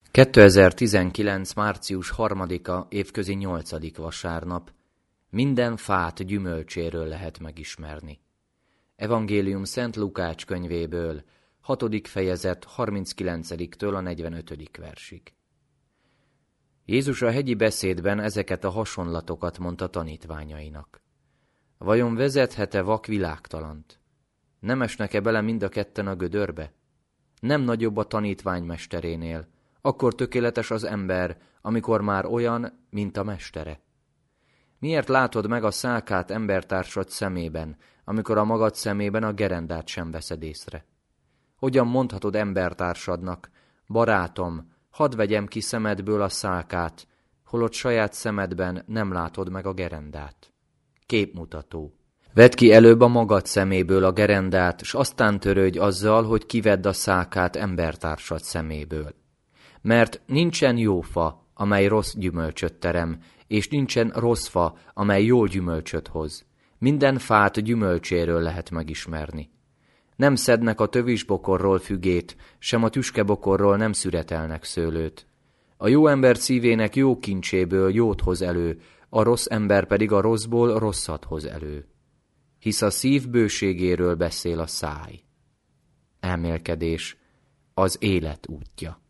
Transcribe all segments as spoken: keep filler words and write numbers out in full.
kétezer-tizenkilenc. március harmadika évközi nyolcadik vasárnap. Minden fát gyümölcséről lehet megismerni. Evangélium Szent Lukács könyvéből, hatodik fejezet harminckilencediktől a negyvenötödik versig. Jézus a hegyi beszédben ezeket a hasonlatokat mondta tanítványainak. Vajon vezethet-e vak világtalant? Nem esnek-e bele mind a ketten a gödörbe? Nem nagyobb a tanítvány mesterénél, akkor tökéletes az ember, amikor már olyan, mint a mestere. Miért látod meg a szálkát embertársad szemében, amikor a magad szemében a gerendát sem veszed észre? Hogyan mondhatod embertársadnak, barátom, hadd vegyem ki szemedből a szálkát, holott saját szemedben nem látod meg a gerendát? Képmutató. Vedd ki előbb a magad szeméből a gerendát, s aztán törődj azzal, hogy kivedd a szálkát embertársad szeméből. Mert nincsen jó fa, amely rossz gyümölcsöt terem, és nincsen rossz fa, amely jó gyümölcsöt hoz. Minden fát gyümölcséről lehet megismerni. Nem szednek a tövisbokorról fügét, sem a tüskebokorról nem szüretelnek szőlőt. A jó ember szívének jó kincséből jót hoz elő, a rossz ember pedig a rosszból rosszat hoz elő. Hisz a szív bőségéről beszél a száj. Elmélkedés, az élet útja.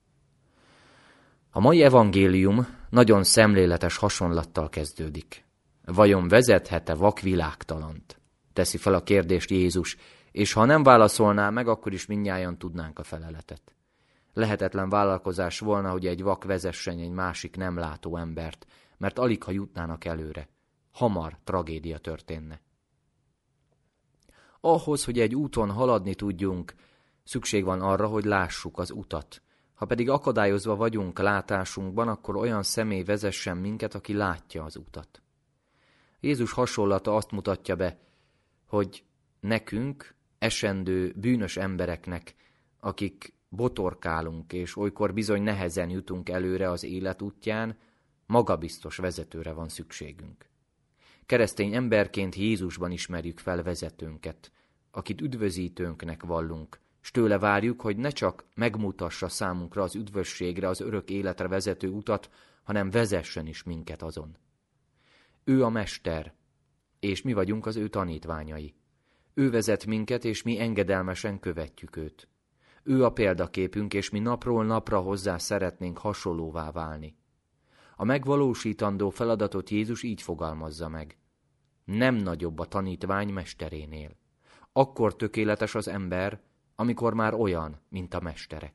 A mai evangélium nagyon szemléletes hasonlattal kezdődik. Vajon vezethet-e vak világtalant? Teszi fel a kérdést Jézus, és ha nem válaszolná meg, akkor is mindnyájan tudnánk a feleletet. Lehetetlen vállalkozás volna, hogy egy vak vezessen egy másik nem látó embert, mert alig ha jutnának előre. Hamar tragédia történne. Ahhoz, hogy egy úton haladni tudjunk, szükség van arra, hogy lássuk az utat. Ha pedig akadályozva vagyunk látásunkban, akkor olyan személy vezessen minket, aki látja az utat. Jézus hasonlata azt mutatja be, hogy nekünk, esendő, bűnös embereknek, akik botorkálunk, és olykor bizony nehezen jutunk előre az élet útján, magabiztos vezetőre van szükségünk. Keresztény emberként Jézusban ismerjük fel vezetőnket, akit üdvözítőnknek vallunk, s tőle várjuk, hogy ne csak megmutassa számunkra az üdvösségre, az örök életre vezető utat, hanem vezessen is minket azon. Ő a mester, és mi vagyunk az ő tanítványai. Ő vezet minket, és mi engedelmesen követjük őt. Ő a példaképünk, és mi napról napra hozzá szeretnénk hasonlóvá válni. A megvalósítandó feladatot Jézus így fogalmazza meg. Nem nagyobb a tanítvány mesterénél. Akkor tökéletes az ember, amikor már olyan, mint a mestere.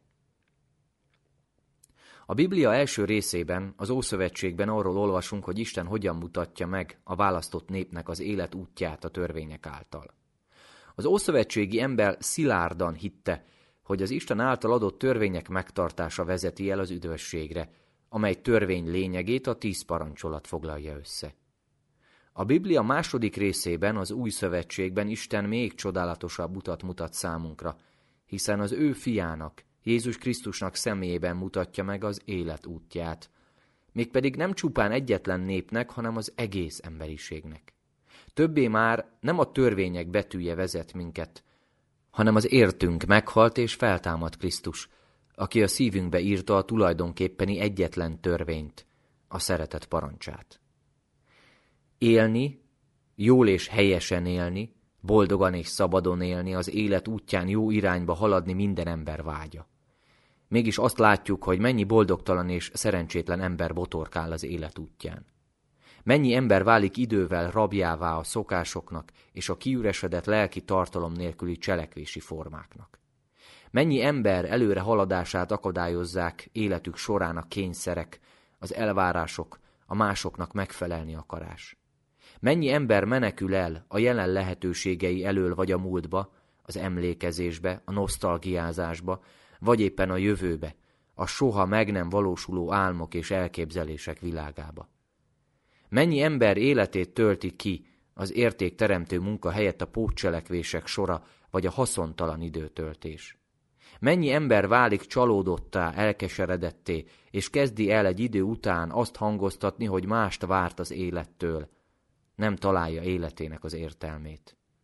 A Biblia első részében, az Ószövetségben arról olvasunk, hogy Isten hogyan mutatja meg a választott népnek az élet útját a törvények által. Az ószövetségi ember szilárdan hitte, hogy az Isten által adott törvények megtartása vezeti el az üdvösségre, amely törvény lényegét a tíz parancsolat foglalja össze. A Biblia második részében, az Új Szövetségben Isten még csodálatosabb utat mutat számunkra, hiszen az ő fiának, Jézus Krisztusnak személyében mutatja meg az élet útját, mégpedig nem csupán egyetlen népnek, hanem az egész emberiségnek. Többé már nem a törvények betűje vezet minket, hanem az értünk meghalt és feltámadt Krisztus, aki a szívünkbe írta a tulajdonképpeni egyetlen törvényt, a szeretet parancsát. Élni, jól és helyesen élni, boldogan és szabadon élni, az élet útján jó irányba haladni minden ember vágya. Mégis azt látjuk, hogy mennyi boldogtalan és szerencsétlen ember botorkál az élet útján. Mennyi ember válik idővel rabjává a szokásoknak és a kiüresedett lelki tartalom nélküli cselekvési formáknak. Mennyi ember előre haladását akadályozzák életük során a kényszerek, az elvárások, a másoknak megfelelni akarás. Mennyi ember menekül el a jelen lehetőségei elől vagy a múltba, az emlékezésbe, a nosztalgiázásba, vagy éppen a jövőbe, a soha meg nem valósuló álmok és elképzelések világába. Mennyi ember életét tölti ki az értékteremtő munka helyett a pótcselekvések sora, vagy a haszontalan időtöltés. Mennyi ember válik csalódottá, elkeseredetté, és kezdi el egy idő után azt hangoztatni, hogy mást várt az élettől, nem találja életének az értelmét.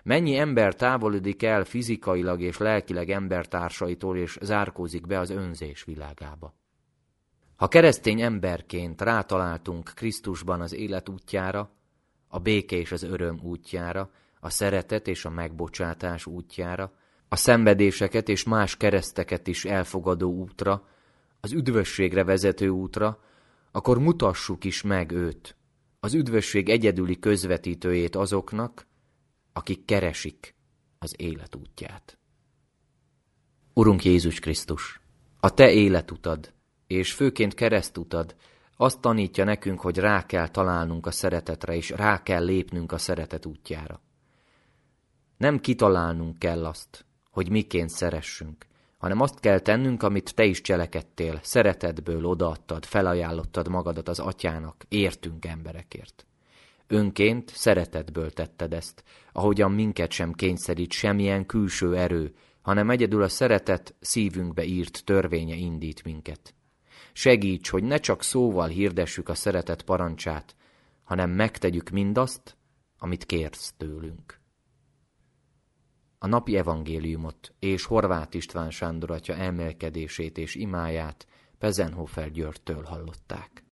Mennyi ember távolodik el fizikailag és lelkileg embertársaitól, és zárkózik be az önzés világába. Ha keresztény emberként rátaláltunk Krisztusban az élet útjára, a béke és az öröm útjára, a szeretet és a megbocsátás útjára, a szenvedéseket és más kereszteket is elfogadó útra, az üdvösségre vezető útra, akkor mutassuk is meg őt, az üdvösség egyedüli közvetítőjét azoknak, akik keresik az élet útját. Urunk Jézus Krisztus, a Te életutad, és főként keresztutad azt tanítja nekünk, hogy rá kell találnunk a szeretetre, és rá kell lépnünk a szeretet útjára. Nem kitalálnunk kell azt, hogy miként szeressünk, hanem azt kell tennünk, amit Te is cselekedtél, szeretetből odaadtad, felajánlottad magadat az Atyának, értünk emberekért. Önként szeretetből tetted ezt, ahogyan minket sem kényszerít semmilyen külső erő, hanem egyedül a szeretet szívünkbe írt törvénye indít minket. Segíts, hogy ne csak szóval hirdessük a szeretet parancsát, hanem megtegyük mindazt, amit kérsz tőlünk. A napi evangéliumot és Horváth István Sándor atya emelkedését és imáját Pezenhofer Györgytől hallották.